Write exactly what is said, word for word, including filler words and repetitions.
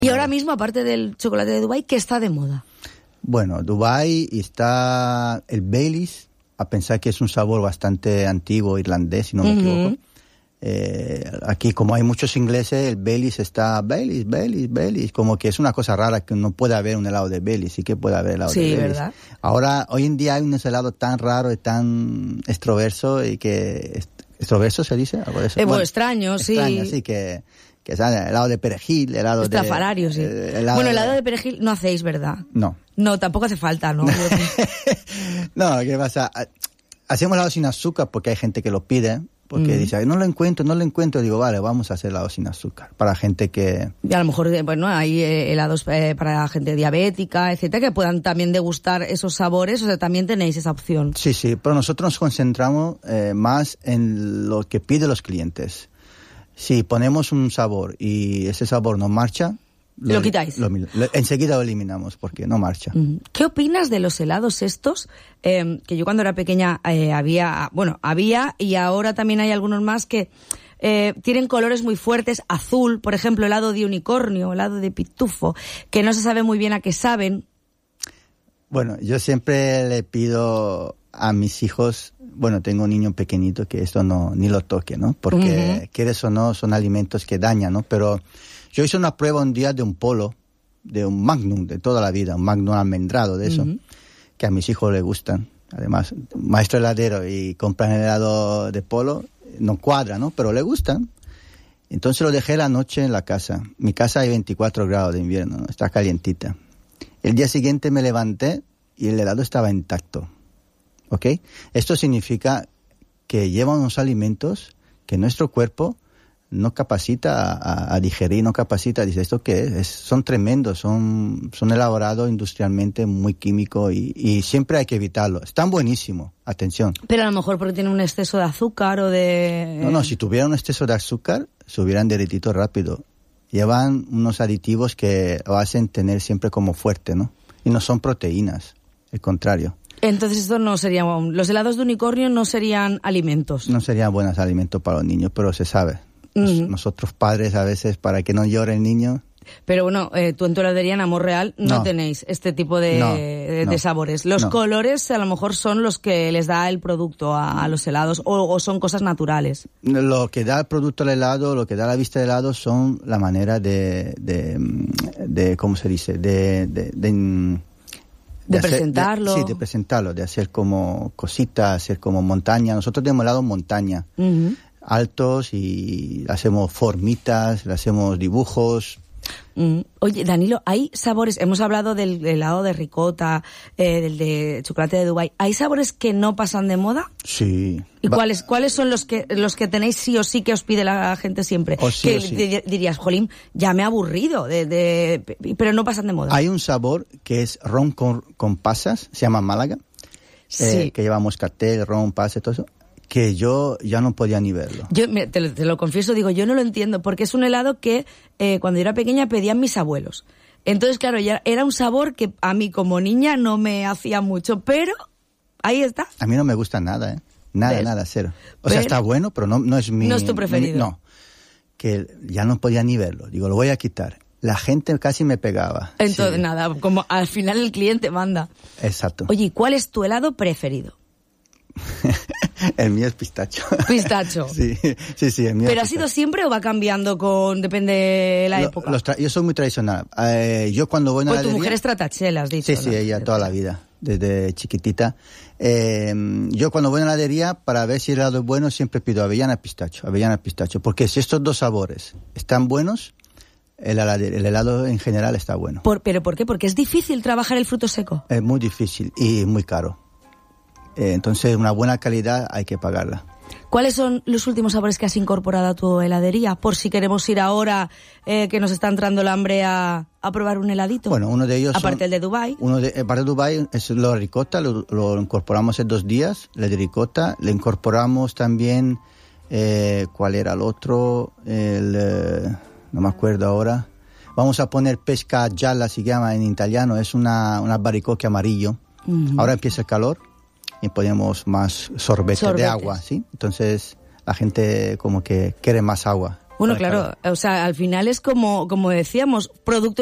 Y ahora mismo, aparte del chocolate de Dubái, ¿qué está de moda? Bueno, Dubái está el Baileys, a pensar que es un sabor bastante antiguo, irlandés, si no me uh-huh. equivoco. Eh, aquí, como hay muchos ingleses, el Baileys está Baileys, Baileys, Baileys, como que es una cosa rara que no puede haber un helado de Baileys, sí que puede haber helado sí, de Baileys. ¿verdad? Ahora, hoy en día hay un helado tan raro y tan extroverso y que... ¿Extroverso se dice? Algo de eso. Eh, bueno, extraño, sí. Extraño, sí, que... que sale helado de perejil, helado Estrafalario, de... sí. Eh, helado bueno, helado de... de perejil no hacéis, ¿verdad? No. No, tampoco hace falta, ¿no? No, ¿qué pasa? Hacemos helado sin azúcar porque hay gente que lo pide, porque mm. dice, no lo encuentro, no lo encuentro. Digo, vale, vamos a hacer helado sin azúcar. Para gente que... Y a lo mejor, bueno, hay helados eh, para gente diabética, etcétera, que puedan también degustar esos sabores. O sea, también tenéis esa opción. Sí, sí, pero nosotros nos concentramos eh, más en lo que piden los clientes. Si ponemos un sabor y ese sabor no marcha... ¿Lo, ¿Lo quitáis? Lo, lo, enseguida lo eliminamos porque no marcha. ¿Qué opinas de los helados estos? Eh, que yo cuando era pequeña eh, había... Bueno, había y ahora también hay algunos más que eh, tienen colores muy fuertes. Azul, por ejemplo, helado de unicornio, helado de pitufo, que no se sabe muy bien a qué saben. Bueno, yo siempre le pido a mis hijos... Bueno, tengo un niño pequeñito que esto no ni lo toque, ¿no? Porque, uh-huh. quieres o no, son alimentos que dañan, ¿no? Pero yo hice una prueba un día de un polo, de un Magnum de toda la vida, un Magnum almendrado de eso, uh-huh. que a mis hijos les gustan. Además, maestro heladero y compran helado de polo, no cuadra, ¿no? Pero le gustan. Entonces lo dejé la noche en la casa. Mi casa hay veinticuatro grados de invierno, ¿no? Está calientita. El día siguiente me levanté y el helado estaba intacto. ¿Ok? Esto significa que llevan unos alimentos que nuestro cuerpo no capacita a, a digerir, no capacita, dice, ¿esto qué es? es son tremendos, son, son elaborados industrialmente, muy químicos y, y siempre hay que evitarlo. Están buenísimos, atención. Pero a lo mejor porque tienen un exceso de azúcar o de... No, no, si tuvieran un exceso de azúcar, se hubieran derretido rápido. Llevan unos aditivos que lo hacen tener siempre como fuerte, ¿no? Y no son proteínas, al contrario. Entonces esto no sería... Los helados de unicornio no serían alimentos. No serían buenos alimentos para los niños, pero se sabe. Uh-huh. Nosotros padres a veces, para que no llore el niño... Pero bueno, eh, tú en tu heladería en Amor Real no, no tenéis este tipo de, no, de, no, de sabores. Los no. colores a lo mejor son los que les da el producto a, a los helados o, o son cosas naturales. Lo que da el producto al helado, lo que da la vista del helado son la manera de... de, de ¿cómo se dice? De... de, de De, de hacer, presentarlo. De, sí, de presentarlo, de hacer como cositas, hacer como montaña. Nosotros tenemos helado en montaña, uh-huh. altos, y hacemos formitas, le hacemos dibujos. Mm. Oye, Danilo, ¿hay sabores? Hemos hablado del helado de ricota, eh, del de chocolate de Dubái. ¿Hay sabores que no pasan de moda? Sí. ¿Y Va- cuáles cuáles son los que los que tenéis sí o sí que os pide la gente siempre? O sí que o sí. di- dirías, jolín, ya me he aburrido, de, de, pero no pasan de moda. Hay un sabor que es ron con, con pasas, se llama Málaga, Sí. eh, que lleva moscatel, ron, pasas, todo eso, que yo ya no podía ni verlo. Yo me- te, lo, te lo confieso, digo, yo no lo entiendo, porque es un helado que eh, cuando yo era pequeña pedían mis abuelos. Entonces, claro, ya era un sabor que a mí como niña no me hacía mucho, pero ahí está. A mí no me gusta nada, ¿eh? Nada, ¿Ves? nada, cero. O Pero- sea, está bueno, pero no, no es mi... No es tu preferido. No, que ya no podía ni verlo. Digo, lo voy a quitar. La gente casi me pegaba. Entonces, Sí. nada, como al final el cliente manda. Exacto. Oye, ¿y cuál es tu helado preferido? El mío es pistacho. Pistacho. Sí, sí, sí, el mío ¿Pero ha es sido pistacho. siempre o va cambiando con, depende de la Lo- época? los tra- yo soy muy tradicional. Eh, yo cuando voy a una Pues tu heladería- mujer es tratachela, has dicho. Sí, sí, ¿no? ella toda la vida, desde chiquitita. Eh, yo cuando voy a una heladería, para ver si el helado es bueno, siempre pido avellana pistacho, avellana pistacho, porque si estos dos sabores están buenos, el helado, el helado en general está bueno. Por, ¿Pero por qué? Porque es difícil trabajar el fruto seco. Es muy difícil y muy caro. Eh, entonces, una buena calidad hay que pagarla. ¿Cuáles son los últimos sabores que has incorporado a tu heladería? Por si queremos ir ahora, eh, que nos está entrando el hambre, a, a probar un heladito. Bueno, uno de ellos Aparte son- el de Dubái. Uno de, aparte de Dubái es lo de ricota, lo, lo incorporamos en dos días, el de ricota. Le incorporamos también, eh, ¿cuál era el otro? El, eh, no me acuerdo ahora. Vamos a poner pesca gialla, se llama en italiano, es una, una baricoque amarillo. Uh-huh. Ahora empieza el calor y ponemos más sorbete Sorbetes. de agua, ¿sí? Entonces la gente como que quiere más agua. Bueno, claro, o sea, al final es como, como decíamos, producto